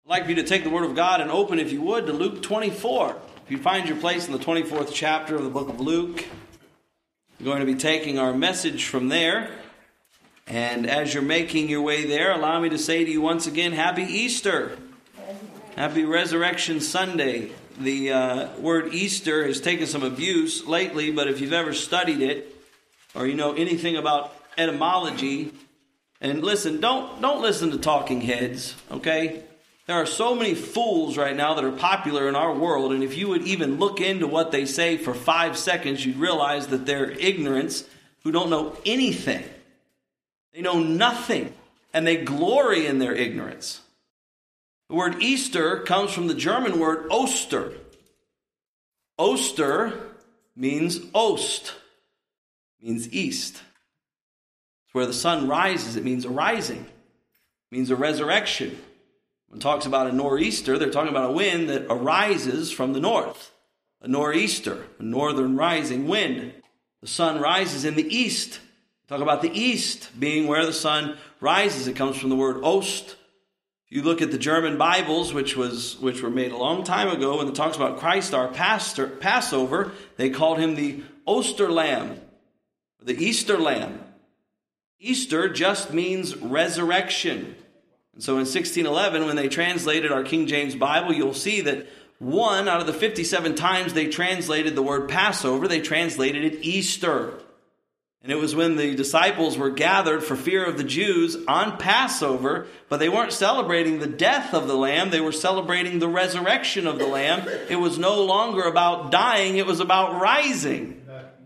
I'd like for you to take the Word of God and open, if you would, to Luke 24. If you find your place in the 24th chapter of the book of Luke, we're going to be taking our message from there. And as you're making your way there, allow me to say to you once again, Happy Easter. Happy Resurrection Sunday. The word Easter has taken some abuse lately, but if you've ever studied it, or you know anything about etymology, and listen, don't listen to talking heads, okay? There are so many fools right now that are popular in our world, and if you would even look into what they say for 5 seconds, you'd realize that they're ignorance who don't know anything. They know nothing, and they glory in their ignorance. The word Easter comes from the German word Oster. Oster means Ost, means east. It's where the sun rises. It means a rising. It means a resurrection. When it talks about a nor'easter, they're talking about a wind that arises from the north. A nor'easter, a northern rising wind. The sun rises in the east. Talk about the east being where the sun rises. It comes from the word Ost. If you look at the German Bibles, which were made a long time ago, when it talks about Christ, our Passover, they called him the Osterlamb, the Easter Lamb. Easter just means resurrection. And so in 1611, when they translated our King James Bible, you'll see that 1 out of the 57 times they translated the word Passover, they translated it Easter. And it was when the disciples were gathered for fear of the Jews on Passover, but they weren't celebrating the death of the Lamb, they were celebrating the resurrection of the Lamb. It was no longer about dying, it was about rising.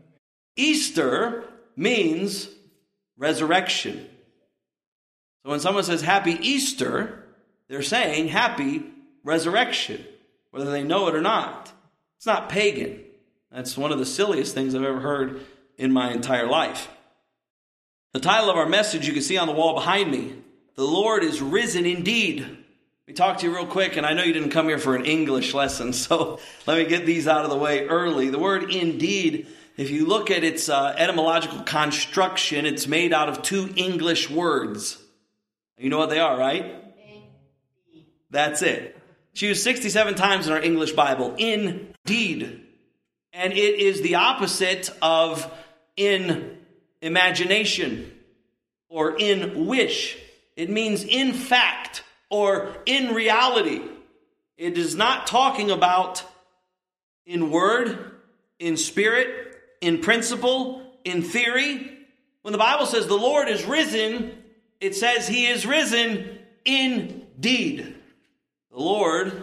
Easter means resurrection. So when someone says Happy Easter, they're saying Happy Resurrection, whether they know it or not. It's not pagan. That's one of the silliest things I've ever heard in my entire life. The title of our message you can see on the wall behind me, The Lord is Risen Indeed. Let me talk to you real quick, and I know you didn't come here for an English lesson, so let me get these out of the way early. The word indeed, if you look at its etymological construction, it's made out of 2 English words. You know what they are, right? Indeed. That's it. It's used 67 times in our English Bible. Indeed. And it is the opposite of in imagination or in wish. It means in fact or in reality. It is not talking about in word, in spirit, in principle, in theory. When the Bible says the Lord is risen, it says he is risen indeed. The Lord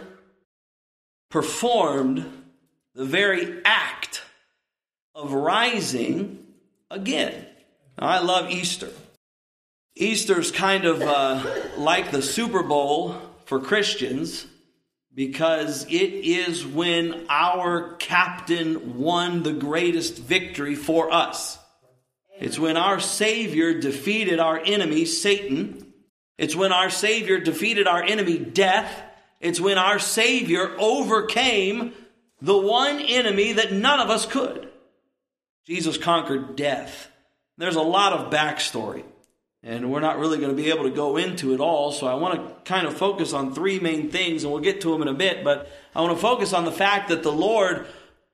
performed the very act of rising again. Now, I love Easter. Easter's kind of like the Super Bowl for Christians because it is when our captain won the greatest victory for us. It's when our Savior defeated our enemy, Satan. It's when our Savior defeated our enemy, death. It's when our Savior overcame the one enemy that none of us could. Jesus conquered death. There's a lot of backstory, and we're not really going to be able to go into it all, so I want to kind of focus on 3 main things, and we'll get to them in a bit, but I want to focus on the fact that the Lord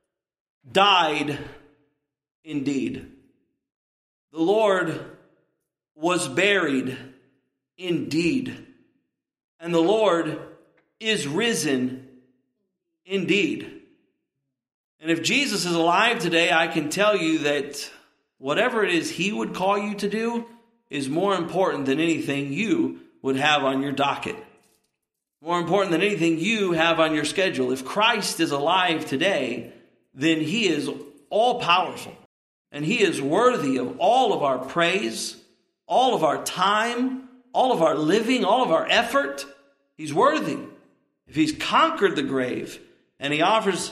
died indeed. The Lord was buried indeed. And the Lord is risen indeed. And if Jesus is alive today, I can tell you that whatever it is he would call you to do is more important than anything you would have on your docket. More important than anything you have on your schedule. If Christ is alive today, then he is all-powerful. And he is worthy of all of our praise, all of our time, all of our living, all of our effort. He's worthy. If he's conquered the grave and he offers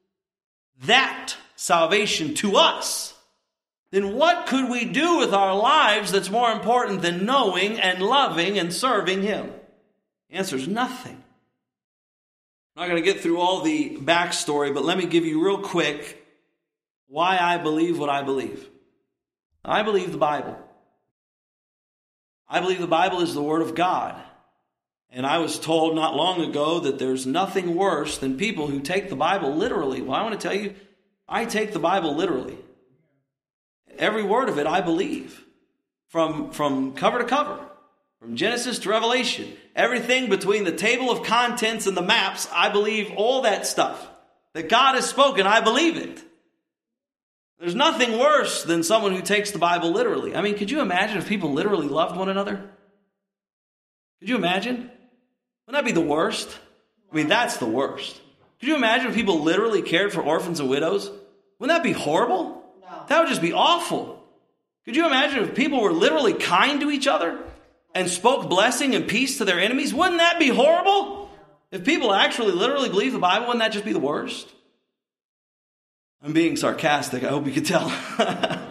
that salvation to us, then what could we do with our lives that's more important than knowing and loving and serving him? The answer is nothing. I'm not going to get through all the backstory, but let me give you real quick why I believe what I believe. I believe the Bible. I believe the Bible is the Word of God. And I was told not long ago that there's nothing worse than people who take the Bible literally. Well, I want to tell you, I take the Bible literally. Every word of it I believe. From cover to cover. From Genesis to Revelation. Everything between the table of contents and the maps, I believe all that stuff. That God has spoken, I believe it. There's nothing worse than someone who takes the Bible literally. I mean, could you imagine if people literally loved one another? Could you imagine? Wouldn't that be the worst? I mean, that's the worst. Could you imagine if people literally cared for orphans and widows? Wouldn't that be horrible? No. That would just be awful. Could you imagine if people were literally kind to each other and spoke blessing and peace to their enemies? Wouldn't that be horrible? If people actually literally believe the Bible, wouldn't that just be the worst? I'm being sarcastic. I hope you could tell. Let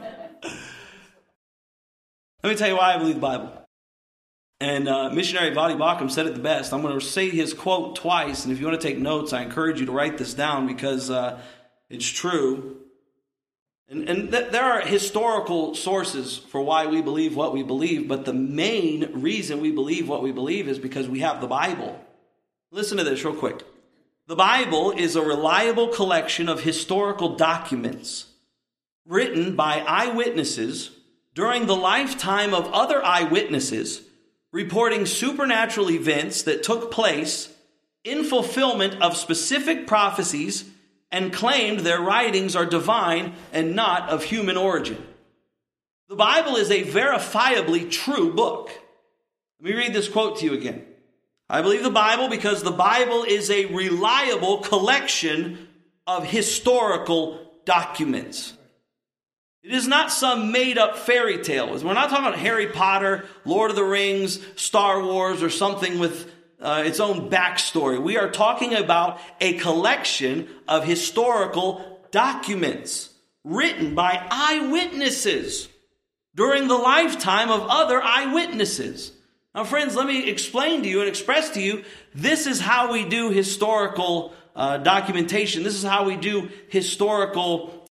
me tell you why I believe the Bible. And missionary Voddie Baucham said it the best. I'm going to say his quote twice, and if you want to take notes, I encourage you to write this down because it's true. And there are historical sources for why we believe what we believe, but the main reason we believe what we believe is because we have the Bible. Listen to this real quick. The Bible is a reliable collection of historical documents written by eyewitnesses during the lifetime of other eyewitnesses, reporting supernatural events that took place in fulfillment of specific prophecies and claimed their writings are divine and not of human origin. The Bible is a verifiably true book. Let me read this quote to you again. I believe the Bible because the Bible is a reliable collection of historical documents. It is not some made-up fairy tale. We're not talking about Harry Potter, Lord of the Rings, Star Wars, or something with its own backstory. We are talking about a collection of historical documents written by eyewitnesses during the lifetime of other eyewitnesses. Now, friends, let me explain to you and express to you, this is how we do historical documentation. This is how we do historical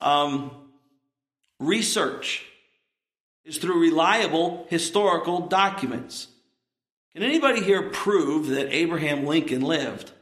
research, is through reliable historical documents. Can anybody here prove that Abraham Lincoln lived?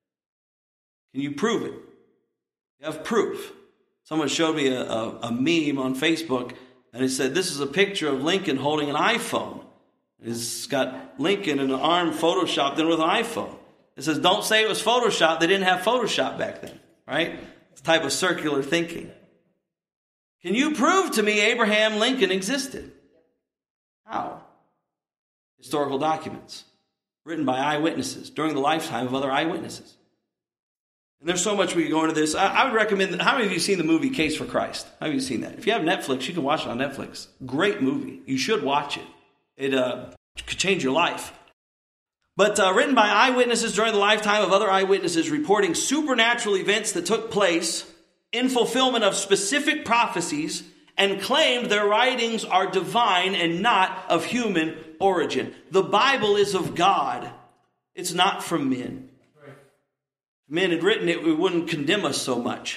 Can you prove it? You have proof. Someone showed me a meme on Facebook, and it said, this is a picture of Lincoln holding an iPhone. It's got Lincoln in an arm photoshopped in with an iPhone. It says, don't say it was Photoshop. They didn't have Photoshop back then, right? It's a type of circular thinking. Can you prove to me Abraham Lincoln existed? How? Historical documents written by eyewitnesses during the lifetime of other eyewitnesses. And there's so much we could go into this. I would recommend, how many of you have seen the movie Case for Christ? How have you seen that? If you have Netflix, you can watch it on Netflix. Great movie. You should watch it. It could change your life. But written by eyewitnesses during the lifetime of other eyewitnesses, reporting supernatural events that took place in fulfillment of specific prophecies, and claimed their writings are divine and not of human origin. The Bible is of God. It's not from men. Right. If men had written it, it wouldn't condemn us so much.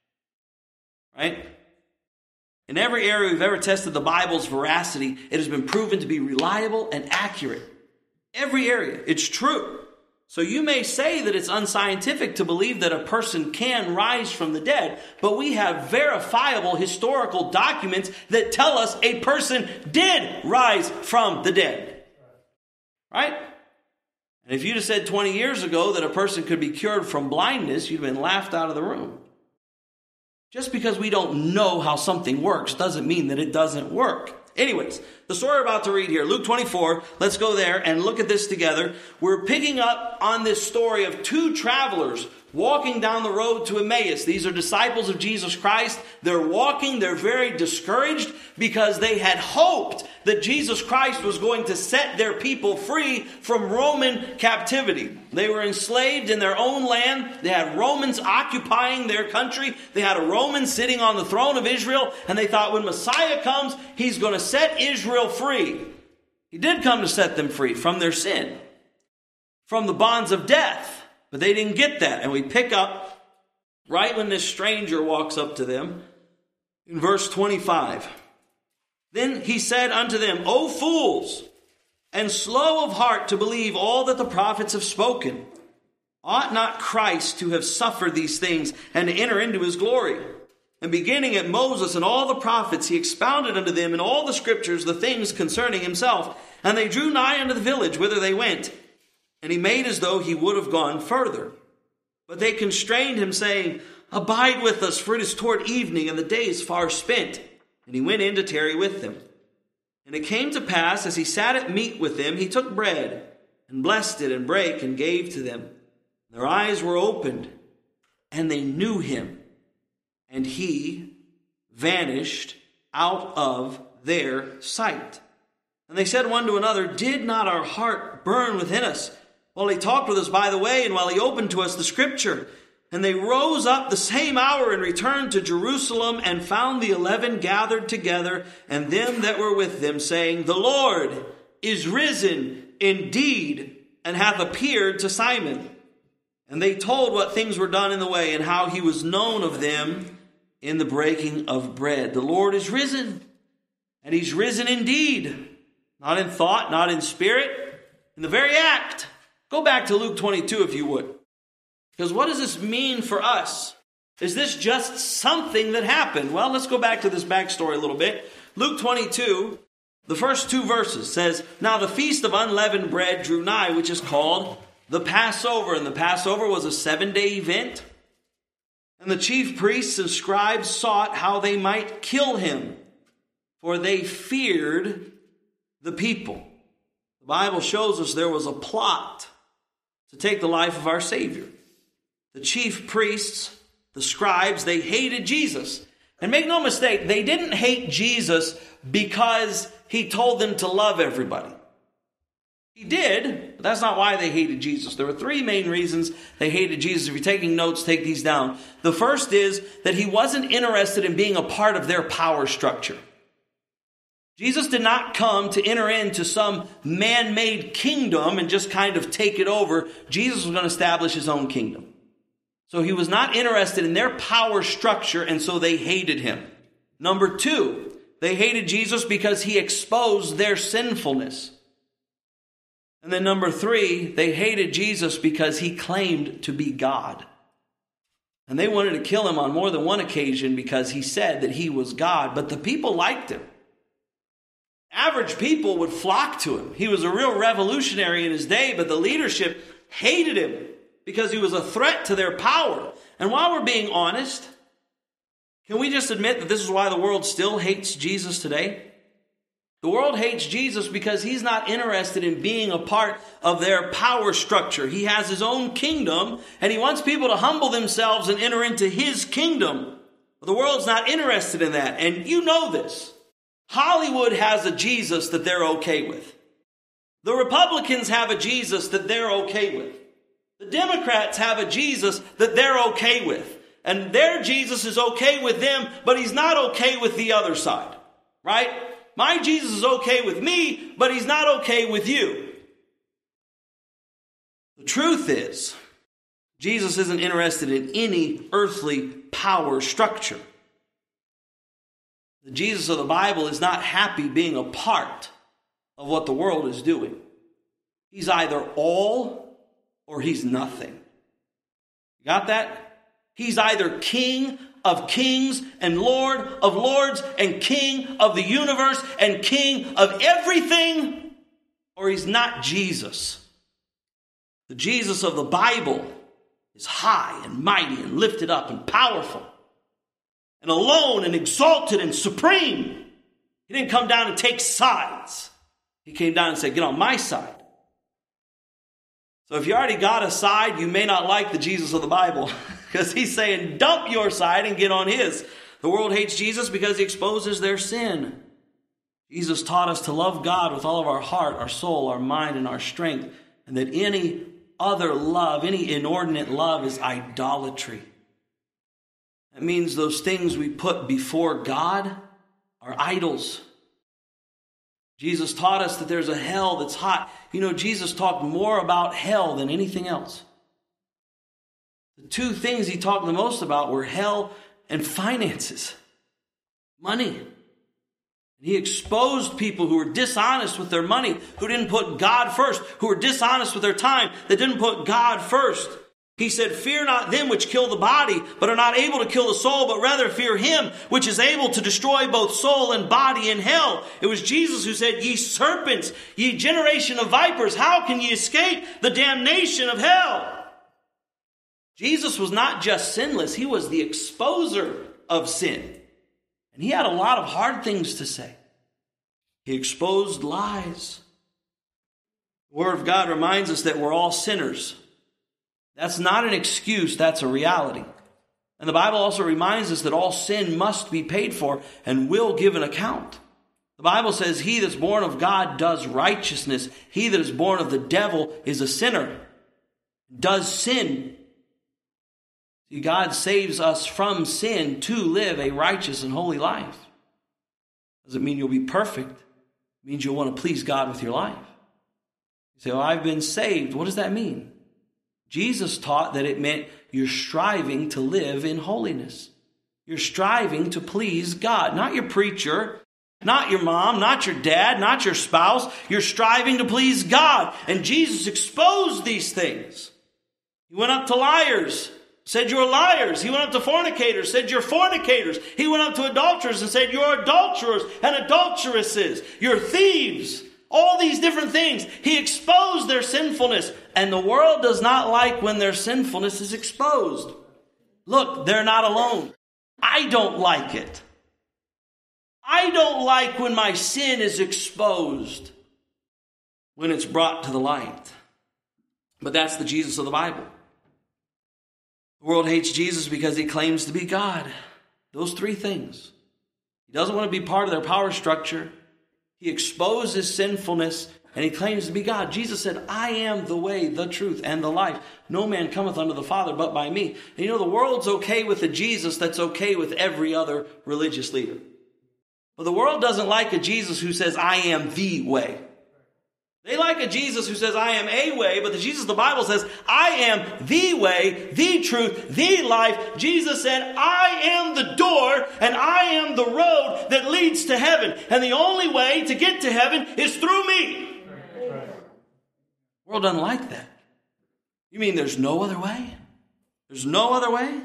Right? In every area we've ever tested the Bible's veracity, it has been proven to be reliable and accurate. Every area. It's true. So you may say that it's unscientific to believe that a person can rise from the dead, but we have verifiable historical documents that tell us a person did rise from the dead. Right? And if you'd have said 20 years ago that a person could be cured from blindness, you'd have been laughed out of the room. Just because we don't know how something works doesn't mean that it doesn't work. Anyways, the story we're about to read here, Luke 24, let's go there and look at this together. We're picking up on this story of two travelers walking down the road to Emmaus. These are disciples of Jesus Christ. They're walking, they're very discouraged because they had hoped that Jesus Christ was going to set their people free from Roman captivity. They were enslaved in their own land. They had Romans occupying their country. They had a Roman sitting on the throne of Israel, and they thought when Messiah comes, he's going to set Israel free. He did come to set them free from their sin, from the bonds of death. But they didn't get that. And we pick up right when this stranger walks up to them in verse 25. Then he said unto them, O fools, and slow of heart to believe all that the prophets have spoken. Ought not Christ to have suffered these things and to enter into his glory? And beginning at Moses and all the prophets, he expounded unto them in all the scriptures the things concerning himself. And they drew nigh unto the village whither they went. And he made as though he would have gone further. But they constrained him, saying, Abide with us, for it is toward evening, and the day is far spent. And he went in to tarry with them. And it came to pass, as he sat at meat with them, he took bread, and blessed it, and brake, and gave to them. Their eyes were opened, and they knew him. And he vanished out of their sight. And they said one to another, Did not our heart burn within us while he talked with us by the way, and while he opened to us the scripture? And they rose up the same hour and returned to Jerusalem, and found the 11 gathered together, and them that were with them, saying, The Lord is risen indeed, and hath appeared to Simon. And they told what things were done in the way, and how he was known of them in the breaking of bread. The Lord is risen, and he's risen indeed. Not in thought, not in spirit, in the very act. Go back to Luke 22 if you would. Because what does this mean for us? Is this just something that happened? Well, let's go back to this backstory a little bit. Luke 22, the first 2 verses says, Now the feast of unleavened bread drew nigh, which is called the Passover. And the Passover was a 7-day event. And the chief priests and scribes sought how they might kill him, for they feared the people. The Bible shows us there was a plot to take the life of our Savior. The chief priests, the scribes, they hated Jesus. And make no mistake, they didn't hate Jesus because he told them to love everybody. He did, but that's not why they hated Jesus. There were 3 main reasons they hated Jesus. If you're taking notes, take these down. The first is that he wasn't interested in being a part of their power structure. Jesus did not come to enter into some man-made kingdom and just kind of take it over. Jesus was going to establish his own kingdom. So he was not interested in their power structure, and so they hated him. Number 2, they hated Jesus because he exposed their sinfulness. And then number 3, they hated Jesus because he claimed to be God. And they wanted to kill him on more than one occasion because he said that he was God, but the people liked him. Average people would flock to him. He was a real revolutionary in his day, but the leadership hated him because he was a threat to their power. And while we're being honest, can we just admit that this is why the world still hates Jesus today? The world hates Jesus because he's not interested in being a part of their power structure. He has his own kingdom, and he wants people to humble themselves and enter into his kingdom. But the world's not interested in that, and you know this. Hollywood has a Jesus that they're okay with. The Republicans have a Jesus that they're okay with. The Democrats have a Jesus that they're okay with. And their Jesus is okay with them, but he's not okay with the other side. Right? My Jesus is okay with me, but he's not okay with you. The truth is, Jesus isn't interested in any earthly power structure. The Jesus of the Bible is not happy being a part of what the world is doing. He's either all or he's nothing. You got that? He's either King of kings and Lord of lords and King of the universe and King of everything, or he's not Jesus. The Jesus of the Bible is high and mighty and lifted up and powerful and alone and exalted and supreme. He didn't come down and take sides. He came down and said, get on my side. So if you already got a side, you may not like the Jesus of the Bible because he's saying, dump your side and get on his. The world hates Jesus because he exposes their sin. Jesus taught us to love God with all of our heart, our soul, our mind, and our strength, and that any other love, any inordinate love is idolatry. That means those things we put before God are idols. Jesus taught us that there's a hell that's hot. You know, Jesus talked more about hell than anything else. The 2 things he talked the most about were hell and finances. Money. He exposed people who were dishonest with their money, who didn't put God first, who were dishonest with their time, that didn't put God first. He said, fear not them which kill the body, but are not able to kill the soul, but rather fear him which is able to destroy both soul and body in hell. It was Jesus who said, ye serpents, ye generation of vipers, how can ye escape the damnation of hell? Jesus was not just sinless, he was the exposer of sin. And he had a lot of hard things to say. He exposed lies. The Word of God reminds us that we're all sinners. That's not an excuse, that's a reality. And the Bible also reminds us that all sin must be paid for and will give an account. The Bible says, he that's born of God does righteousness. He that is born of the devil is a sinner, does sin. See, God saves us from sin to live a righteous and holy life. Doesn't mean you'll be perfect. It means you'll want to please God with your life. You say, I've been saved. What does that mean? Jesus taught that it meant you're striving to live in holiness. You're striving to please God, not your preacher, not your mom, not your dad, not your spouse. You're striving to please God. And Jesus exposed these things. He went up to liars, said you're liars. He went up to fornicators, said you're fornicators. He went up to adulterers and said you're adulterers and adulteresses. You're thieves. All these different things. He exposed their sinfulness. And the world does not like when their sinfulness is exposed. Look, they're not alone. I don't like it. I don't like when my sin is exposed, when it's brought to the light. But that's the Jesus of the Bible. The world hates Jesus because he claims to be God. Those three things. He doesn't want to be part of their power structure. He exposes sinfulness, and he claims to be God. Jesus said, I am the way, the truth, and the life. No man cometh unto the Father but by me. And you know, the world's okay with a Jesus that's okay with every other religious leader. But the world doesn't like a Jesus who says, I am the way. They like a Jesus who says, I am a way, but the Jesus of the Bible says, I am the way, the truth, the life. Jesus said, I am the door and I am the road that leads to heaven. And the only way to get to heaven is through me. The world doesn't like that. You mean there's no other way? There's no other way?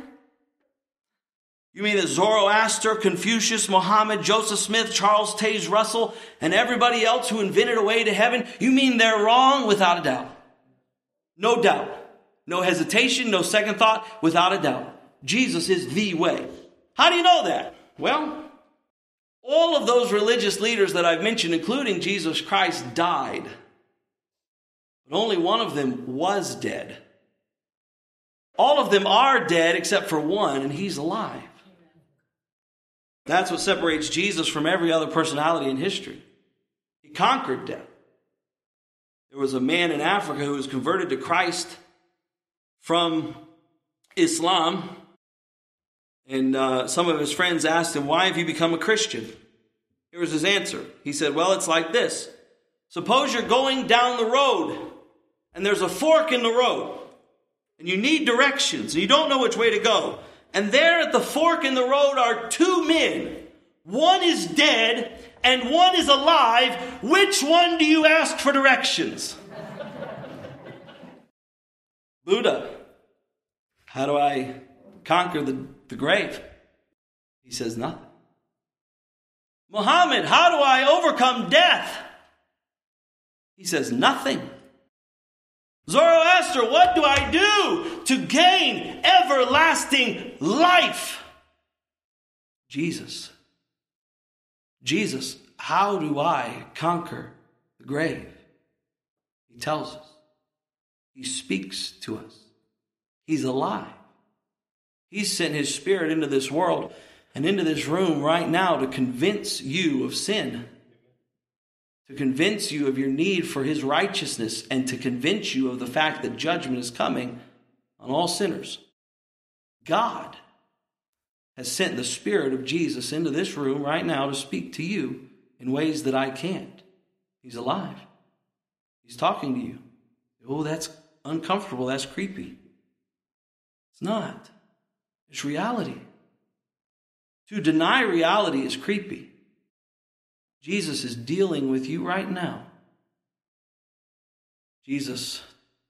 You mean that Zoroaster, Confucius, Muhammad, Joseph Smith, Charles Taze Russell, and everybody else who invented a way to heaven, you mean they're wrong without a doubt? No doubt. No hesitation, no second thought, without a doubt. Jesus is the way. How do you know that? Well, all of those religious leaders that I've mentioned, including Jesus Christ, died. But only one of them was dead. All of them are dead except for one, and he's alive. That's what separates Jesus from every other personality in history. He conquered death. There was a man in Africa who was converted to Christ from Islam. And some of his friends asked him, why have you become a Christian? Here was his answer. He said, well, it's like this. Suppose you're going down the road and there's a fork in the road and you need directions and you don't know which way to go. And there at the fork in the road are two men. One is dead and one is alive. Which one do you ask for directions? Buddha, how do I conquer the grave? He says nothing. Muhammad, how do I overcome death? He says nothing. Zoroaster, what do I do to gain everlasting life? Jesus, how do I conquer the grave? He tells us. He speaks to us. He's alive. He sent his Spirit into this world and into this room right now to convince you of sin, to convince you of your need for his righteousness, and to convince you of the fact that judgment is coming on all sinners. God has sent the Spirit of Jesus into this room right now to speak to you in ways that I can't. He's alive. He's talking to you. Oh, that's uncomfortable. That's creepy. It's not. It's reality. To deny reality is creepy. Jesus is dealing with you right now. Jesus,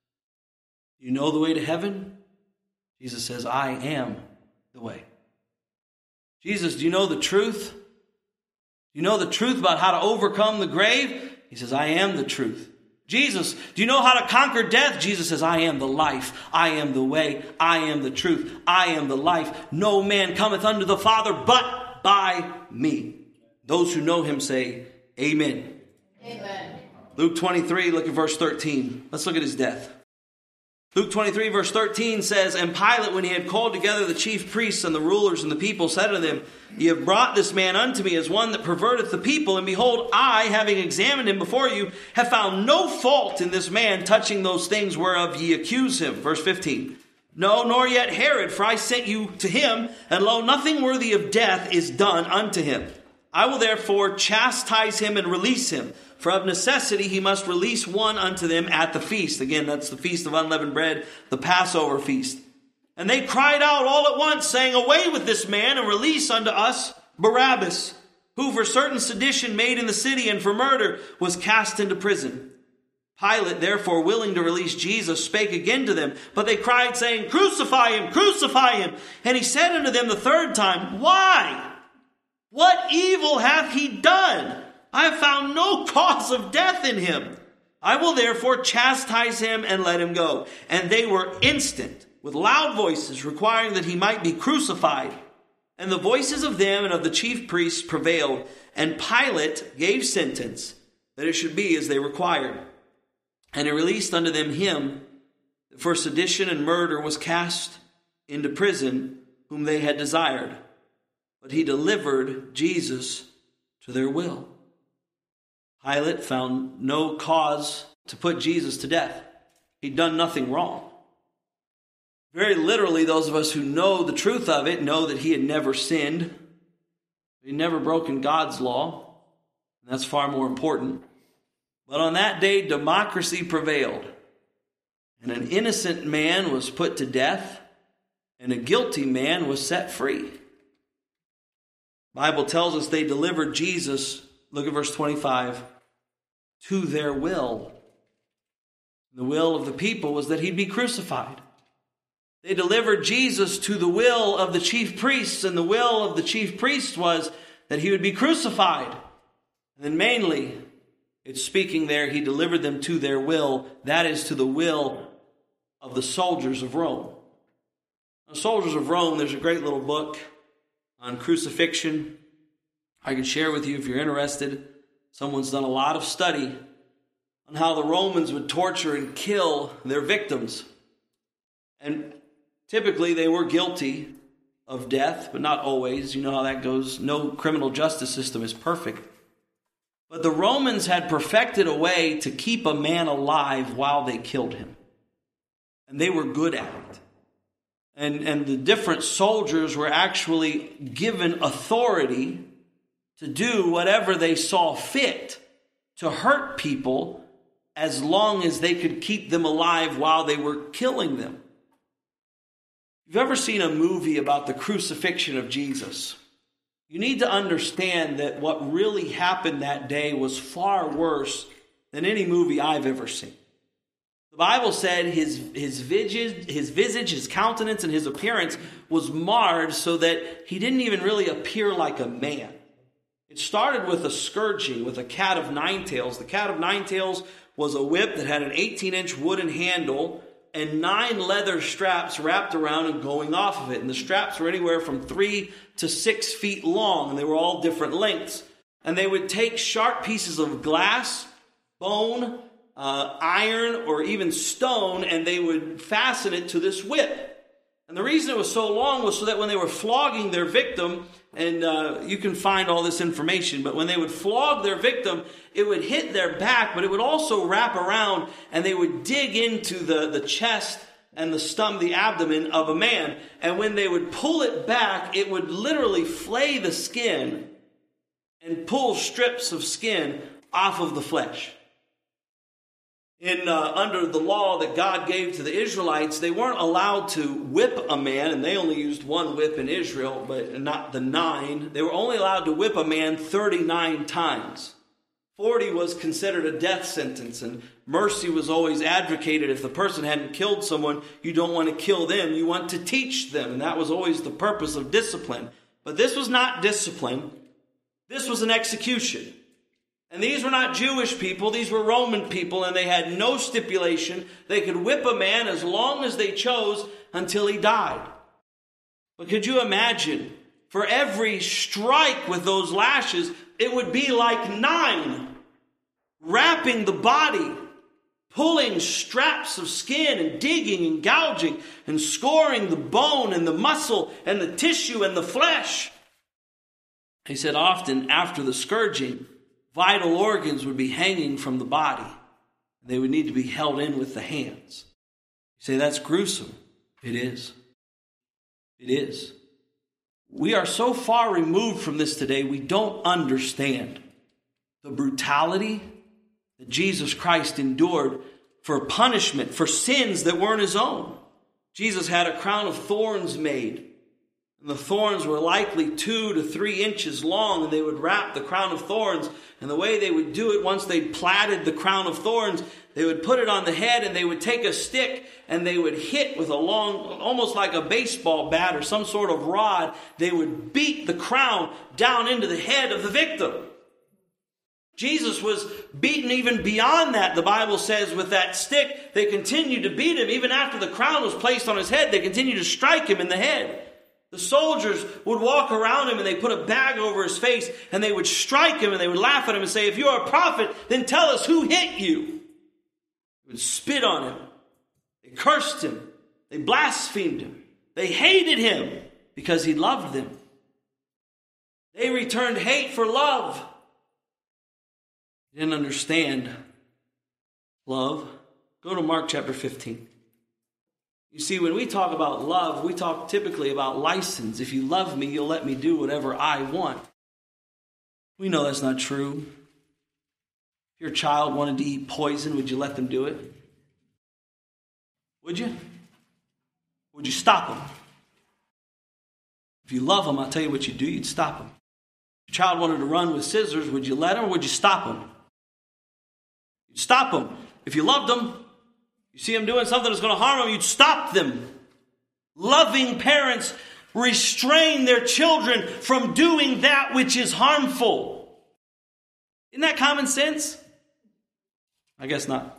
do you know the way to heaven? Jesus says, I am the way. Jesus, do you know the truth? Do you know the truth about how to overcome the grave? He says, I am the truth. Jesus, do you know how to conquer death? Jesus says, I am the life. I am the way. I am the truth. I am the life. No man cometh unto the Father but by me. Those who know him say, amen. Amen. Luke 23, look at verse 13. Let's look at his death. Luke 23, verse 13 says, And Pilate, when he had called together the chief priests and the rulers and the people, said unto them, Ye have brought this man unto me as one that perverteth the people. And behold, I, having examined him before you, have found no fault in this man touching those things whereof ye accuse him. Verse 15. No, nor yet Herod, for I sent you to him, and lo, nothing worthy of death is done unto him. I will therefore chastise him and release him. For of necessity he must release one unto them at the feast. Again, that's the feast of unleavened bread, the Passover feast. And they cried out all at once, saying, Away with this man, and release unto us Barabbas, who for certain sedition made in the city and for murder was cast into prison. Pilate, therefore, willing to release Jesus, spake again to them. But they cried, saying, Crucify him, crucify him. And he said unto them the third time, Why? What evil hath he done? I have found no cause of death in him. I will therefore chastise him and let him go. And they were instant, with loud voices, requiring that he might be crucified. And the voices of them and of the chief priests prevailed. And Pilate gave sentence that it should be as they required. And he released unto them him that for sedition and murder was cast into prison, whom they had desired. But he delivered Jesus to their will. Pilate found no cause to put Jesus to death. He'd done nothing wrong. Very literally, those of us who know the truth of it know that he had never sinned. He'd never broken God's law. And that's far more important. But on that day, democracy prevailed. And an innocent man was put to death, and a guilty man was set free. The Bible tells us they delivered Jesus, look at verse 25, to their will. The will of the people was that he'd be crucified. They delivered Jesus to the will of the chief priests, and the will of the chief priests was that he would be crucified. And then mainly, it's speaking there, he delivered them to their will. That is to the will of the soldiers of Rome. The soldiers of Rome, there's a great little book on crucifixion. I can share with you if you're interested. Someone's done a lot of study on how the Romans would torture and kill their victims. And typically they were guilty of death, but not always. You know how that goes. No criminal justice system is perfect. But the Romans had perfected a way to keep a man alive while they killed him. And they were good at it. And the different soldiers were actually given authority to do whatever they saw fit to hurt people as long as they could keep them alive while they were killing them. If you've ever seen a movie about the crucifixion of Jesus, you need to understand that what really happened that day was far worse than any movie I've ever seen. The Bible said his visage, his countenance, and his appearance was marred so that he didn't even really appear like a man. It started with a scourging with a cat of nine tails. The cat of nine tails was a whip that had an 18-inch wooden handle and 9 leather straps wrapped around and going off of it. And the straps were anywhere from 3 to 6 feet long, and they were all different lengths. And they would take sharp pieces of glass, bone, iron, or even stone, and they would fasten it to this whip. And the reason it was so long was so that when they were flogging their victim, and you can find all this information, but when they would flog their victim, it would hit their back, but it would also wrap around, and they would dig into the chest and the stomach, the abdomen of a man. And when they would pull it back, it would literally flay the skin and pull strips of skin off of the flesh. Under the law that God gave to the Israelites, they weren't allowed to whip a man, and they only used one whip in Israel, but not the 9. They were only allowed to whip a man 39 times. 40 was considered a death sentence, and mercy was always advocated. If the person hadn't killed someone, you don't want to kill them, you want to teach them, and that was always the purpose of discipline. But this was not discipline, this was an execution. And these were not Jewish people, these were Roman people, and they had no stipulation. They could whip a man as long as they chose until he died. But could you imagine, for every strike with those lashes, it would be like 9, wrapping the body, pulling straps of skin and digging and gouging and scoring the bone and the muscle and the tissue and the flesh. He said often after the scourging, vital organs would be hanging from the body. They would need to be held in with the hands. You say, that's gruesome. It is. It is. We are so far removed from this today, we don't understand the brutality that Jesus Christ endured for punishment, for sins that weren't his own. Jesus had a crown of thorns made. And the thorns were likely 2 to 3 inches long, and they would wrap the crown of thorns. And the way they would do it, once they plaited the crown of thorns, they would put it on the head, and they would take a stick, and they would hit with a long, almost like a baseball bat or some sort of rod. They would beat the crown down into the head of the victim. Jesus was beaten even beyond that. The Bible says with that stick, they continued to beat him. Even after the crown was placed on his head, they continued to strike him in the head. The soldiers would walk around him and they put a bag over his face and they would strike him and they would laugh at him and say, if you're a prophet, then tell us who hit you. They would spit on him. They cursed him. They blasphemed him. They hated him because he loved them. They returned hate for love. They didn't understand love. Go to Mark chapter 15. You see, when we talk about love, we talk typically about license. If you love me, you'll let me do whatever I want. We know that's not true. If your child wanted to eat poison, would you let them do it? Would you? Would you stop them? If you love them, I'll tell you what you'd do. You'd stop them. If your child wanted to run with scissors, would you let them or would you stop them? You'd stop them. If you loved them, you see them doing something that's going to harm them, you'd stop them. Loving parents restrain their children from doing that which is harmful. Isn't that common sense? I guess not.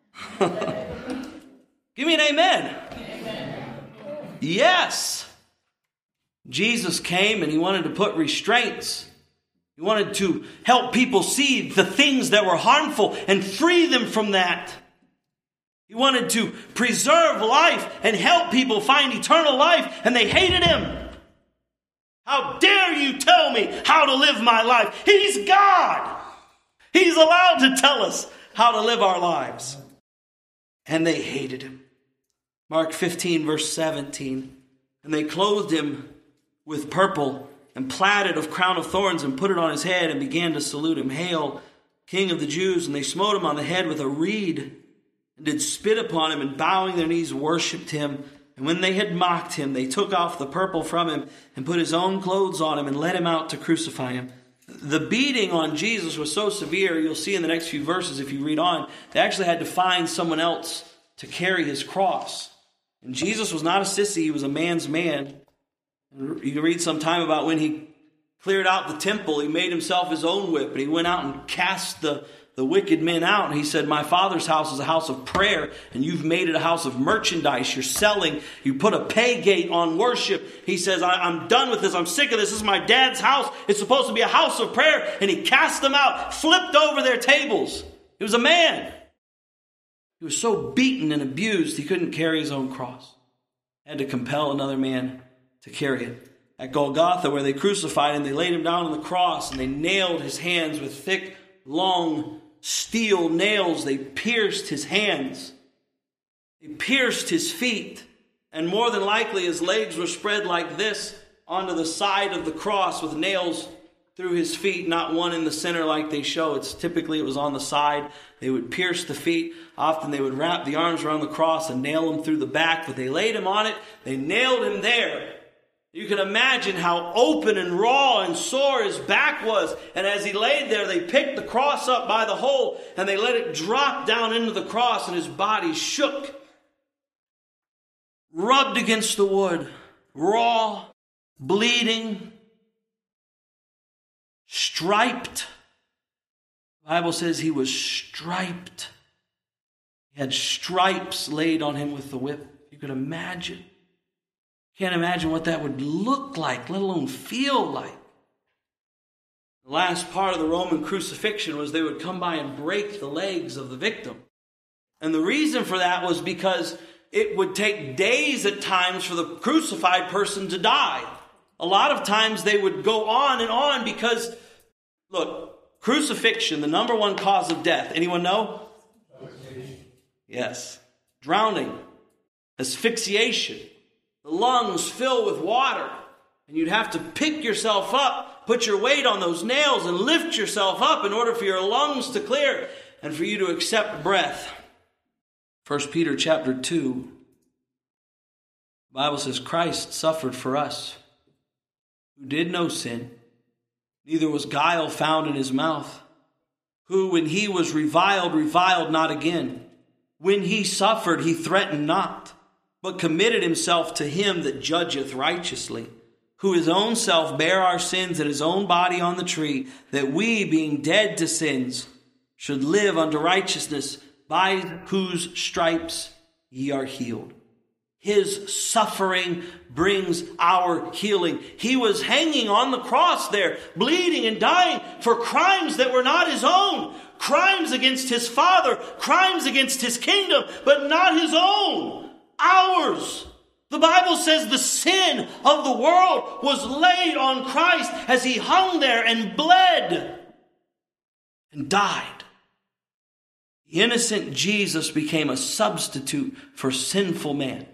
Give me an amen. Amen. Yes. Jesus came and he wanted to put restraints. He wanted to help people see the things that were harmful and free them from that. He wanted to preserve life and help people find eternal life, and they hated him. How dare you tell me how to live my life? He's God. He's allowed to tell us how to live our lives. And they hated him. Mark 15, verse 17. And they clothed him with purple and plaited a crown of thorns and put it on his head and began to salute him. Hail, King of the Jews. And they smote him on the head with a reed and did spit upon him, and bowing their knees worshipped him. And when they had mocked him, they took off the purple from him and put his own clothes on him and led him out to crucify him. The beating on Jesus was so severe, you'll see in the next few verses if you read on, they actually had to find someone else to carry his cross. And Jesus was not a sissy, he was a man's man. You can read sometime about when he cleared out the temple, he made himself his own whip, and he went out and cast the wicked men out. And he said, my Father's house is a house of prayer, and you've made it a house of merchandise. You're selling. You put a pay gate on worship. He says, I'm done with this. I'm sick of this. This is my dad's house. It's supposed to be a house of prayer. And he cast them out, flipped over their tables. He was a man. He was so beaten and abused, he couldn't carry his own cross. He had to compel another man to carry it. At Golgotha, where they crucified him, they laid him down on the cross, and they nailed his hands with thick, long steel nails. They pierced his hands. They pierced his feet. And more than likely his legs were spread like this onto the side of the cross with nails through his feet, not one in the center like they show. Typically it was on the side. They would pierce the feet. Often they would wrap the arms around the cross and nail him through the back, but they laid him on it. They nailed him there. You can imagine how open and raw and sore his back was. And as he laid there, they picked the cross up by the hole and they let it drop down into the cross, and his body shook, rubbed against the wood, raw, bleeding, striped. The Bible says he was striped. He had stripes laid on him with the whip. You could imagine. Can't imagine what that would look like, let alone feel like. The last part of the Roman crucifixion was they would come by and break the legs of the victim. And the reason for that was because it would take days at times for the crucified person to die. A lot of times they would go on and on because, look, crucifixion, the number one cause of death. Anyone know? Yes. Drowning. Asphyxiation. The lungs fill with water. And you'd have to pick yourself up, put your weight on those nails, and lift yourself up in order for your lungs to clear and for you to accept breath. 1 Peter chapter 2. The Bible says, Christ suffered for us, who did no sin, neither was guile found in his mouth, who, when he was reviled not again. When he suffered, he threatened not, but committed himself to him that judgeth righteously, who his own self bare our sins in his own body on the tree, that we, being dead to sins, should live unto righteousness, by whose stripes ye are healed. His suffering brings our healing. He was hanging on the cross there, bleeding and dying for crimes that were not his own. Crimes against his Father, crimes against his kingdom, but not his own. Ours. The Bible says the sin of the world was laid on Christ as he hung there and bled and died. The innocent Jesus became a substitute for sinful man.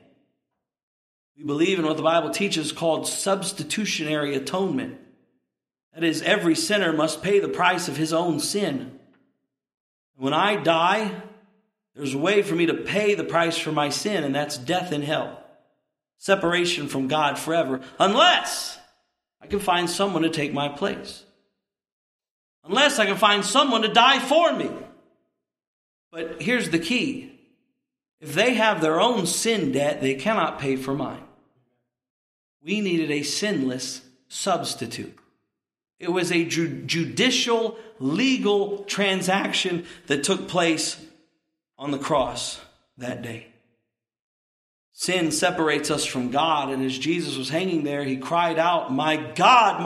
We believe in what the Bible teaches called substitutionary atonement. That is, every sinner must pay the price of his own sin. When I die, there's a way for me to pay the price for my sin, and that's death in hell. Separation from God forever, unless I can find someone to take my place. Unless I can find someone to die for me. But here's the key. If they have their own sin debt, they cannot pay for mine. We needed a sinless substitute. It was a judicial, legal transaction that took place on the cross that day. Sin separates us from God, and as Jesus was hanging there, he cried out, my God,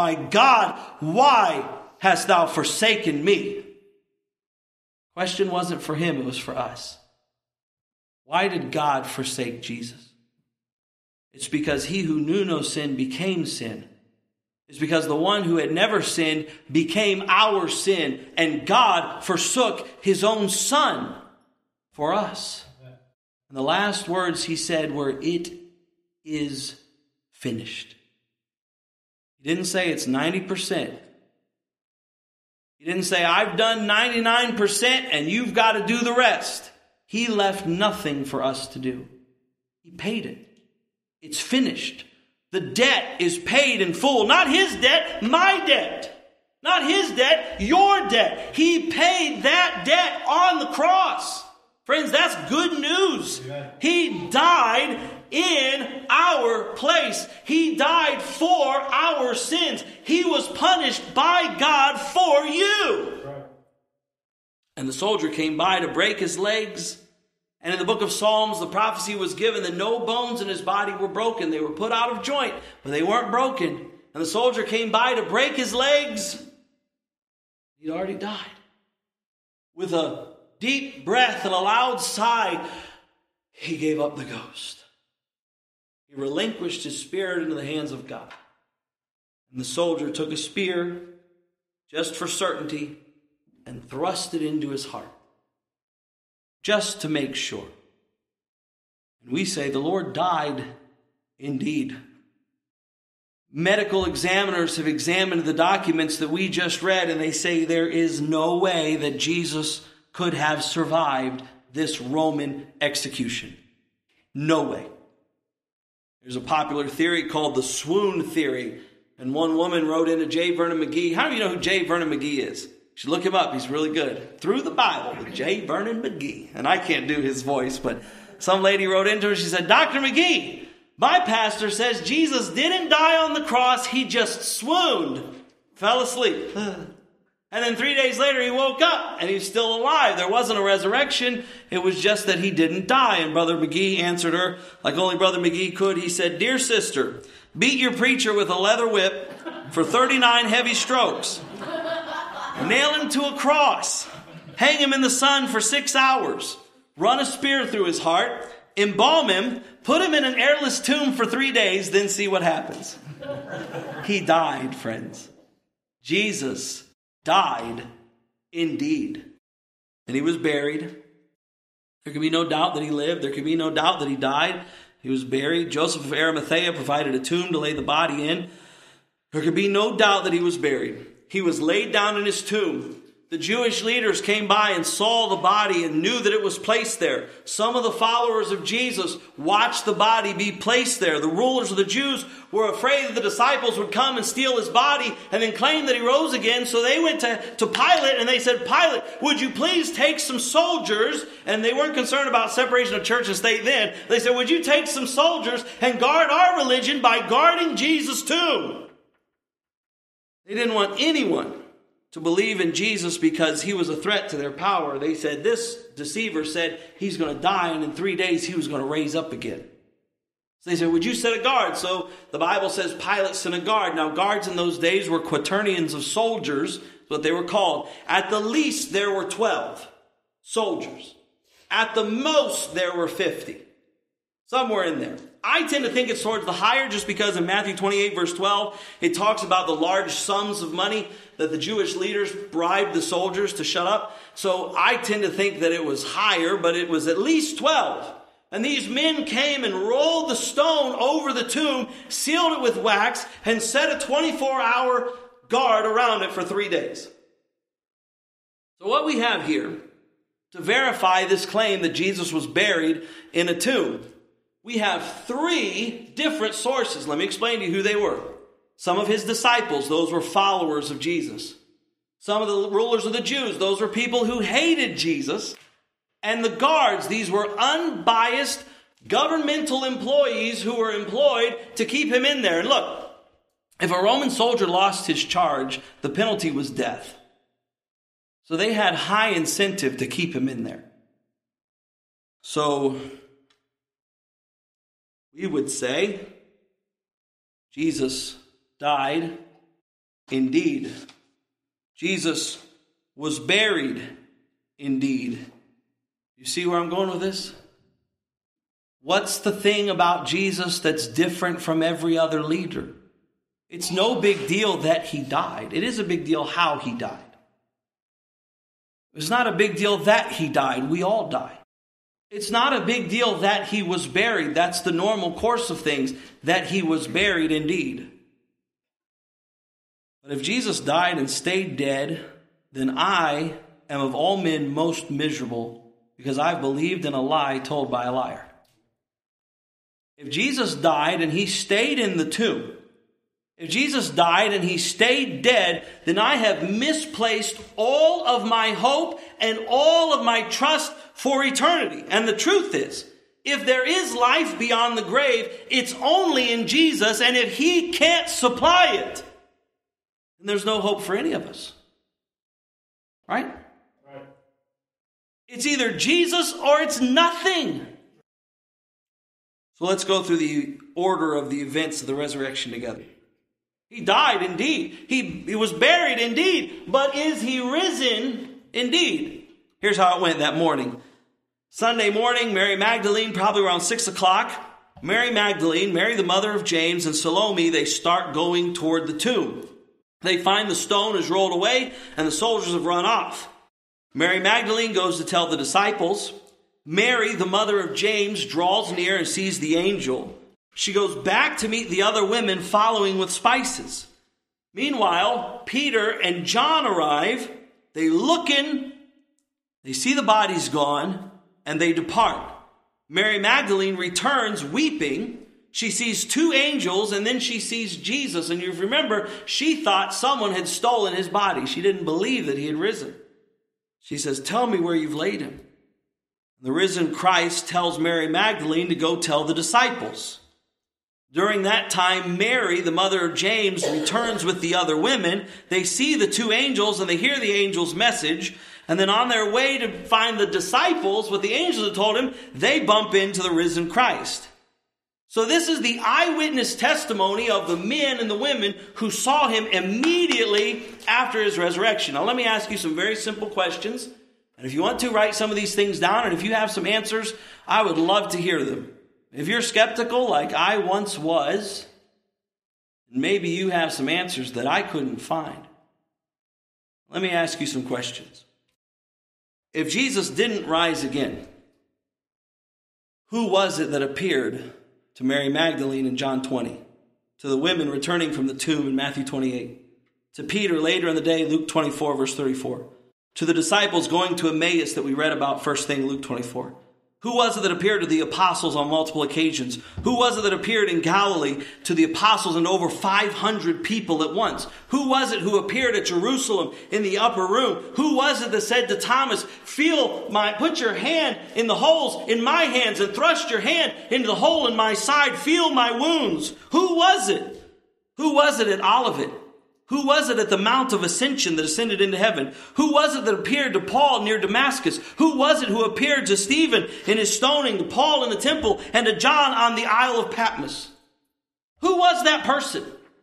why hast thou forsaken me?" Question wasn't for him, it was for us. Why did God forsake Jesus? It's because he who knew no sin became sin. It's because the one who had never sinned became our sin, and God forsook his own Son for us. And the last words he said were, "It is finished." He didn't say it's 90%. He didn't say, "I've done 99% and you've got to do the rest." He left nothing for us to do. He paid it. It's finished. The debt is paid in full. Not his debt, my debt. Not his debt, your debt. He paid that debt on the cross. Friends, that's good news. Amen. He died in our place. He died for our sins. He was punished by God for you. Right. And the soldier came by to break his legs. And in the book of Psalms, the prophecy was given that no bones in his body were broken. They were put out of joint, but they weren't broken. And the soldier came by to break his legs. He'd already died. With a deep breath and a loud sigh, he gave up the ghost. He relinquished his spirit into the hands of God. And the soldier took a spear, just for certainty, and thrust it into his heart, just to make sure. And we say the Lord died indeed. medical examiners have examined the documents that we just read, and they say there is no way that Jesus could have survived this Roman execution. No way. There's a popular theory called the swoon theory. And one woman wrote into J. Vernon McGee. How do you know who J. Vernon McGee is? You should look him up. He's really good. Through the Bible with J. Vernon McGee. And I can't do his voice, but some lady wrote into her. She said, Dr. McGee, my pastor says Jesus didn't die on the cross. He just swooned, fell asleep. And then 3 days later, he woke up and he's still alive. There wasn't a resurrection. It was just that he didn't die. And Brother McGee answered her like only Brother McGee could. He said, Dear sister, beat your preacher with a leather whip for 39 heavy strokes. Nail him to a cross. Hang him in the sun for 6 hours. Run a spear through his heart. Embalm him. Put him in an airless tomb for 3 days. Then see what happens. He died, friends. Jesus died indeed. And he was buried. There can be no doubt that he lived. There can be no doubt that he died. He was buried. Joseph of Arimathea provided a tomb to lay the body in. There could be no doubt that he was buried. He was laid down in his tomb. The Jewish leaders came by and saw the body and knew that it was placed there. Some of the followers of Jesus watched the body be placed there. The rulers of the Jews were afraid that the disciples would come and steal his body and then claim that he rose again. So they went to Pilate and they said, Pilate, would you please take some soldiers? And they weren't concerned about separation of church and state then. They said, would you take some soldiers and guard our religion by guarding Jesus' tomb? They didn't want anyone to believe in Jesus because he was a threat to their power. They said, this deceiver said he's going to die and in 3 days he was going to raise up again. So they said, would you set a guard? So the Bible says Pilate sent a guard. Now guards in those days were quaternions of soldiers, what they were called. At the least there were 12 soldiers. At the most there were 50. Somewhere in there. I tend to think it's towards the higher just because in Matthew 28 verse 12, it talks about the large sums of money that the Jewish leaders bribed the soldiers to shut up. So I tend to think that it was higher, but it was at least 12. And these men came and rolled the stone over the tomb, sealed it with wax, and set a 24-hour guard around it for 3 days. So what we have here to verify this claim that Jesus was buried in a tomb, we have 3 different sources. Let me explain to you who they were. Some of his disciples, those were followers of Jesus. Some of the rulers of the Jews, those were people who hated Jesus. And the guards, these were unbiased governmental employees who were employed to keep him in there. And look, if a Roman soldier lost his charge, the penalty was death. So they had high incentive to keep him in there. So we would say Jesus died indeed. Jesus was buried indeed. You see where I'm going with this? What's the thing about Jesus that's different from every other leader? It's no big deal that he died. It is a big deal how he died. It's not a big deal that he died. We all die. It's not a big deal that he was buried. That's the normal course of things, that he was buried indeed. But if Jesus died and stayed dead, then I am of all men most miserable because I've believed in a lie told by a liar. If Jesus died and he stayed in the tomb, if Jesus died and he stayed dead, then I have misplaced all of my hope and all of my trust for eternity. And the truth is, if there is life beyond the grave, it's only in Jesus. And if he can't supply it, then there's no hope for any of us. Right? Right. It's either Jesus or it's nothing. So let's go through the order of the events of the resurrection together. He died indeed. He was buried indeed. But is he risen indeed? Here's how it went that morning. Sunday morning, Mary Magdalene, probably around 6 o'clock. Mary Magdalene, Mary the mother of James, and Salome, they start going toward the tomb. They find the stone is rolled away and the soldiers have run off. Mary Magdalene goes to tell the disciples. Mary, the mother of James, draws near and sees the angel. She goes back to meet the other women following with spices. Meanwhile, Peter and John arrive. They look in, they see the bodies gone, and they depart. Mary Magdalene returns weeping. She sees two angels, and then she sees Jesus. And you remember, she thought someone had stolen his body. She didn't believe that he had risen. She says, "Tell me where you've laid him." The risen Christ tells Mary Magdalene to go tell the disciples. During that time, Mary, the mother of James, returns with the other women. They see the two angels and they hear the angel's message. And then on their way to find the disciples, what the angels had told him, they bump into the risen Christ. So this is the eyewitness testimony of the men and the women who saw him immediately after his resurrection. Now let me ask you some very simple questions. And if you want to, write some of these things down. And if you have some answers, I would love to hear them. If you're skeptical like I once was, maybe you have some answers that I couldn't find. Let me ask you some questions. If Jesus didn't rise again, who was it that appeared to Mary Magdalene in John 20, to the women returning from the tomb in Matthew 28, to Peter later in the day, Luke 24, verse 34, to the disciples going to Emmaus that we read about first thing, Luke 24? Who was it that appeared to the apostles on multiple occasions? Who was it that appeared in Galilee to the apostles and over 500 people at once? Who was it who appeared at Jerusalem in the upper room? Who was it that said to Thomas, put your hand in the holes in my hands and thrust your hand into the hole in my side, feel my wounds? Who was it? Who was it at Olivet? Who was it at the Mount of Ascension that ascended into heaven? Who was it that appeared to Paul near Damascus? Who was it who appeared to Stephen in his stoning, to Paul in the temple, and to John on the Isle of Patmos? Who was that person?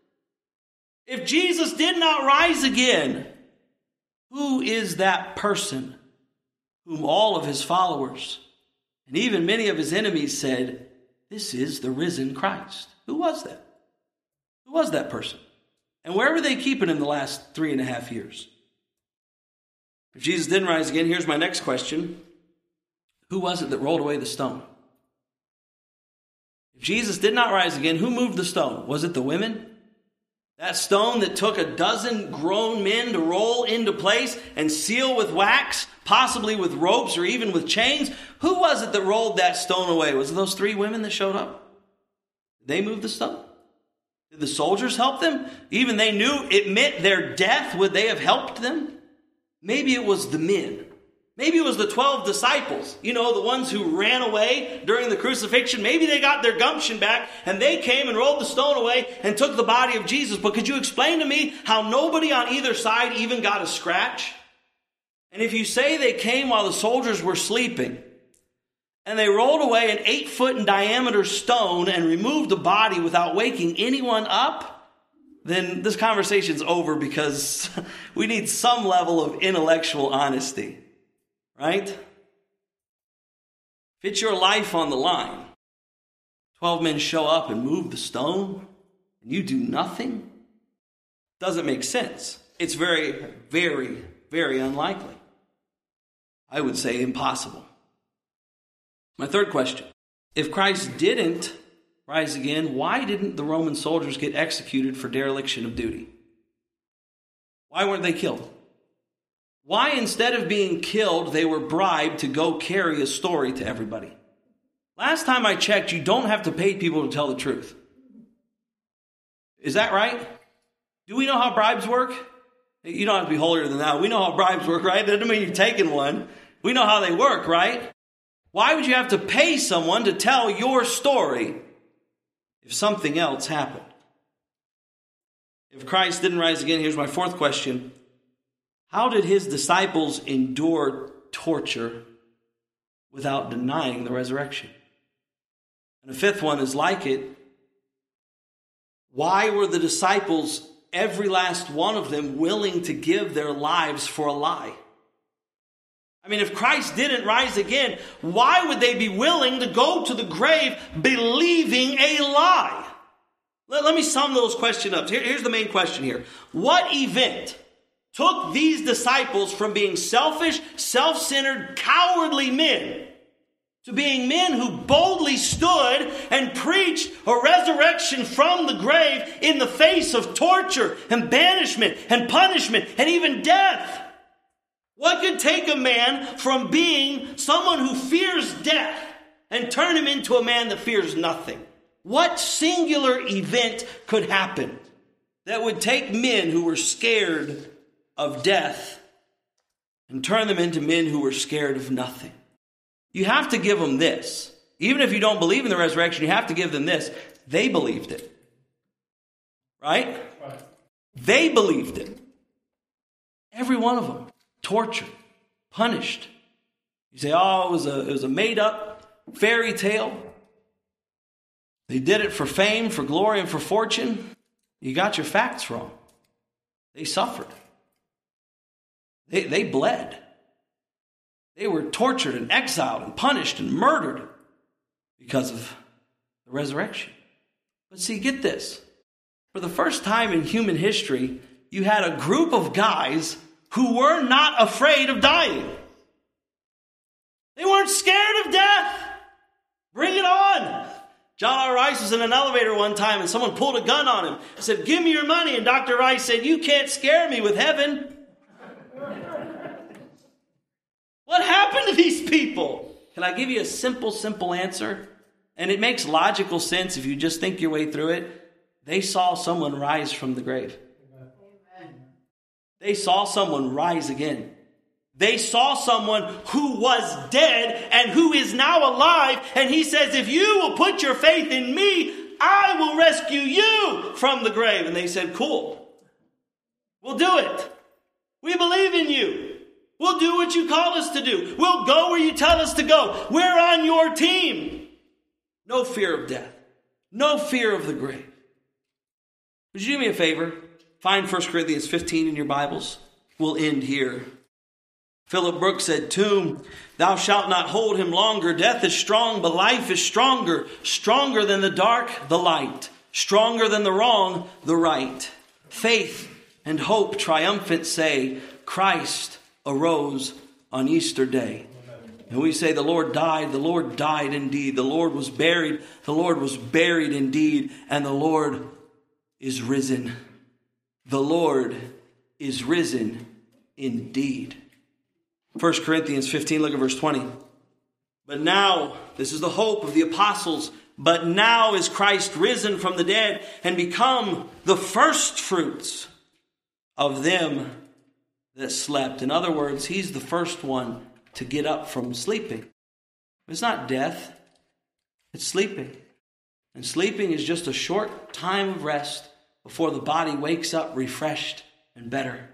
If Jesus did not rise again, who is that person whom all of his followers and even many of his enemies said, "This is the risen Christ"? Who was that? Who was that person? And where were they keeping him the last 3.5 years? If Jesus didn't rise again, here's my next question. Who was it that rolled away the stone? If Jesus did not rise again, who moved the stone? Was it the women? That stone that took a dozen grown men to roll into place and seal with wax, possibly with ropes or even with chains? Who was it that rolled that stone away? Was it those 3 women that showed up? Did they move the stone? Did the soldiers help them? Even they knew it meant their death. Would they have helped them? Maybe it was the men. Maybe it was the 12 disciples. You know, the ones who ran away during the crucifixion. Maybe they got their gumption back and they came and rolled the stone away and took the body of Jesus. But could you explain to me how nobody on either side even got a scratch? And if you say they came while the soldiers were sleeping, and they rolled away an 8-foot in diameter stone and removed the body without waking anyone up, then this conversation's over, because we need some level of intellectual honesty, right? If it's your life on the line, 12 men show up and move the stone, and you do nothing, doesn't make sense. It's very, very, very unlikely. I would say impossible. My third question. If Christ didn't rise again, why didn't the Roman soldiers get executed for dereliction of duty? Why weren't they killed? Why, instead of being killed, they were bribed to go carry a story to everybody? Last time I checked, you don't have to pay people to tell the truth. Is that right? Do we know how bribes work? You don't have to be holier than that. We know how bribes work, right? That doesn't mean you're taking one. We know how they work, right? Why would you have to pay someone to tell your story if something else happened? If Christ didn't rise again, here's my fourth question. How did his disciples endure torture without denying the resurrection? And the fifth one is like it. Why were the disciples, every last one of them, willing to give their lives for a lie? I mean, if Christ didn't rise again, why would they be willing to go to the grave believing a lie? Let me sum those questions up. Here's the main question here. What event took these disciples from being selfish, self-centered, cowardly men to being men who boldly stood and preached a resurrection from the grave in the face of torture and banishment and punishment and even death. What could take a man from being someone who fears death and turn him into a man that fears nothing? What singular event could happen that would take men who were scared of death and turn them into men who were scared of nothing? You have to give them this. Even if you don't believe in the resurrection, you have to give them this. They believed it. Right? They believed it. Every one of them. Tortured. Punished. You say, oh, it was a made-up fairy tale. They did it for fame, for glory, and for fortune. You got your facts wrong. They suffered. They bled. They were tortured and exiled and punished and murdered because of the resurrection. But see, get this. For the first time in human history, you had a group of guys who were not afraid of dying. They weren't scared of death. Bring it on. John R. Rice was in an elevator one time and someone pulled a gun on him and said, give me your money. And Dr. Rice said, you can't scare me with heaven. What happened to these people? Can I give you a simple answer? And it makes logical sense if you just think your way through it. They saw someone rise from the grave. Amen. They saw someone rise again. They saw someone who was dead and who is now alive. And he says, if you will put your faith in me, I will rescue you from the grave. And they said, cool. We'll do it. We believe in you. We'll do what you call us to do. We'll go where you tell us to go. We're on your team. No fear of death. No fear of the grave. Would you do me a favor? Find 1 Corinthians 15 in your Bibles. We'll end here. Philip Brooks said, tomb, thou shalt not hold him longer. Death is strong, but life is stronger. Stronger than the dark, the light. Stronger than the wrong, the right. Faith and hope triumphant say, Christ arose on Easter Day. And we say the Lord died indeed. The Lord was buried indeed. And the Lord is risen. The Lord is risen indeed. 1 Corinthians 15, look at verse 20. But now, this is the hope of the apostles, but now is Christ risen from the dead and become the first fruits of them that slept. In other words, he's the first one to get up from sleeping. It's not death, it's sleeping. And sleeping is just a short time of rest before the body wakes up refreshed and better.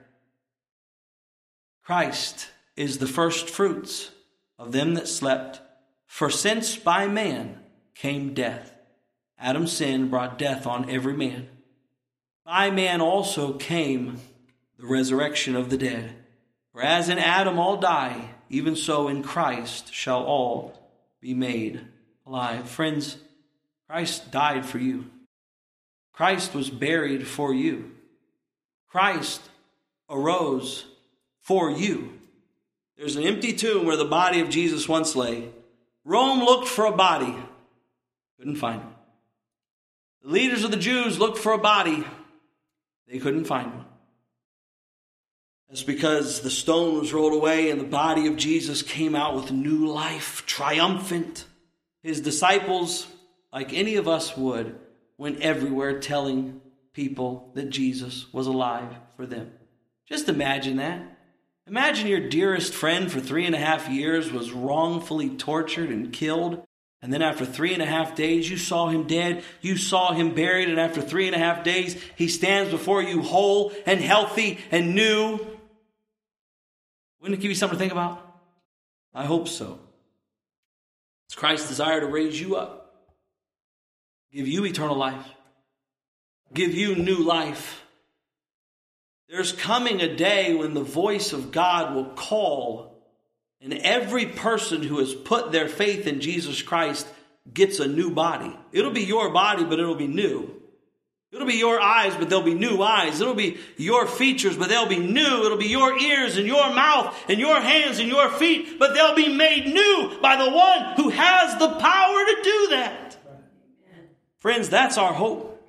Christ is the first fruits of them that slept. For since by man came death, Adam's sin brought death on every man. By man also came the resurrection of the dead. For as in Adam all die, even so in Christ shall all be made alive. Friends, Christ died for you. Christ was buried for you. Christ arose for you. There's an empty tomb where the body of Jesus once lay. Rome looked for a body. Couldn't find one. The leaders of the Jews looked for a body. They couldn't find one. That's because the stone was rolled away and the body of Jesus came out with new life, triumphant. His disciples, like any of us would, went everywhere telling people that Jesus was alive for them. Just imagine that. Imagine your dearest friend for 3.5 years was wrongfully tortured and killed. And then after 3.5 days, you saw him dead. You saw him buried. And after 3.5 days, he stands before you whole and healthy and new. Wouldn't it give you something to think about? I hope so. It's Christ's desire to raise you up, give you eternal life, give you new life. There's coming a day when the voice of God will call, and every person who has put their faith in Jesus Christ gets a new body. It'll be your body, but it'll be new. It'll be your eyes, but they'll be new eyes. It'll be your features, but they'll be new. It'll be your ears and your mouth and your hands and your feet, but they'll be made new by the one who has the power to do that. Friends, that's our hope.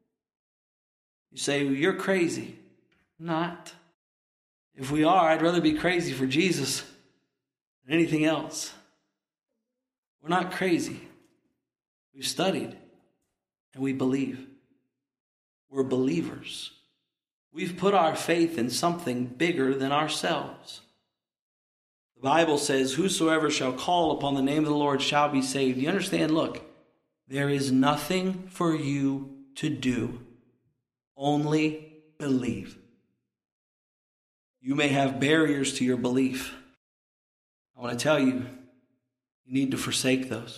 You say, well, you're crazy. Not. If we are, I'd rather be crazy for Jesus than anything else. We're not crazy. We've studied and we believe. We're believers. We've put our faith in something bigger than ourselves. The Bible says, whosoever shall call upon the name of the Lord shall be saved. You understand? Look, there is nothing for you to do. Only believe. You may have barriers to your belief. I want to tell you, you need to forsake those.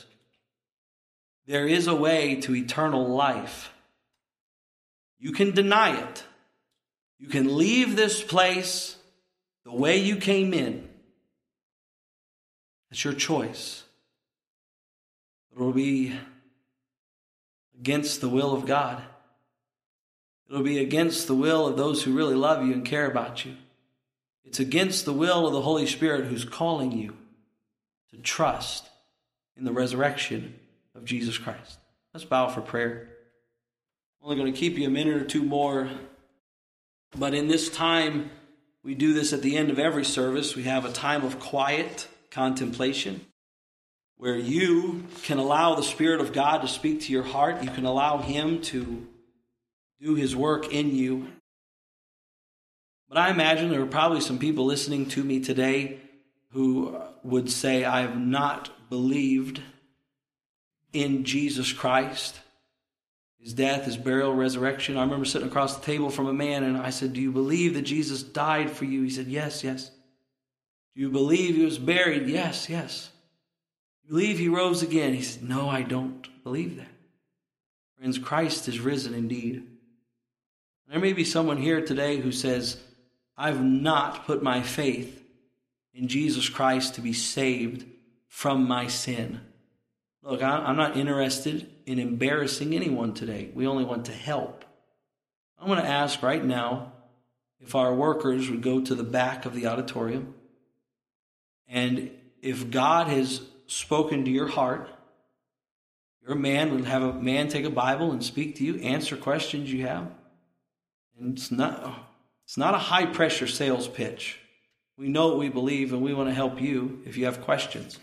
There is a way to eternal life. You can deny it. You can leave this place the way you came in. It's your choice. It'll be against the will of God. It'll be against the will of those who really love you and care about you. It's against the will of the Holy Spirit who's calling you to trust in the resurrection of Jesus Christ. Let's bow for prayer. I'm only going to keep you a minute or two more. But in this time, we do this at the end of every service. We have a time of quiet contemplation where you can allow the Spirit of God to speak to your heart. You can allow Him to do His work in you. But I imagine there are probably some people listening to me today who would say, I have not believed in Jesus Christ, His death, His burial, resurrection. I remember sitting across the table from a man and I said, do you believe that Jesus died for you? He said, yes, yes. Do you believe He was buried? Yes, yes. Do you believe He rose again? He said, no, I don't believe that. Friends, Christ is risen indeed. There may be someone here today who says, I've not put my faith in Jesus Christ to be saved from my sin. Look, I'm not interested in embarrassing anyone today. We only want to help. I'm going to ask right now if our workers would go to the back of the auditorium, and if God has spoken to your heart, your man would have a man take a Bible and speak to you, answer questions you have. And it's not a high-pressure sales pitch. We know what we believe, and we want to help you if you have questions.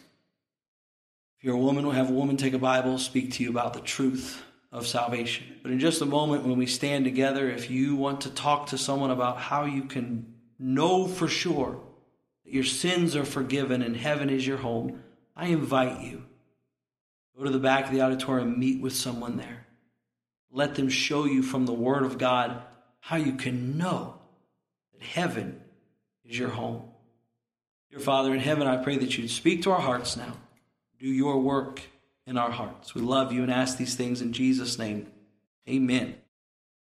If you're a woman, we'll have a woman take a Bible, speak to you about the truth of salvation. But in just a moment, when we stand together, if you want to talk to someone about how you can know for sure that your sins are forgiven and heaven is your home, I invite you. Go to the back of the auditorium, meet with someone there. Let them show you from the Word of God how you can know that heaven is your home. Dear Father in heaven, I pray that you'd speak to our hearts now. Do your work in our hearts. We love you and ask these things in Jesus' name. Amen.